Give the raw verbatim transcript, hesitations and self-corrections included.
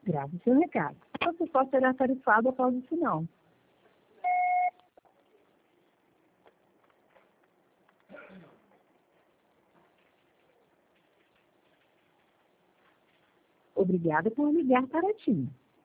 Grave seu recado. Você só será tarifado após o sinal. Obrigada por ligar para a TIM.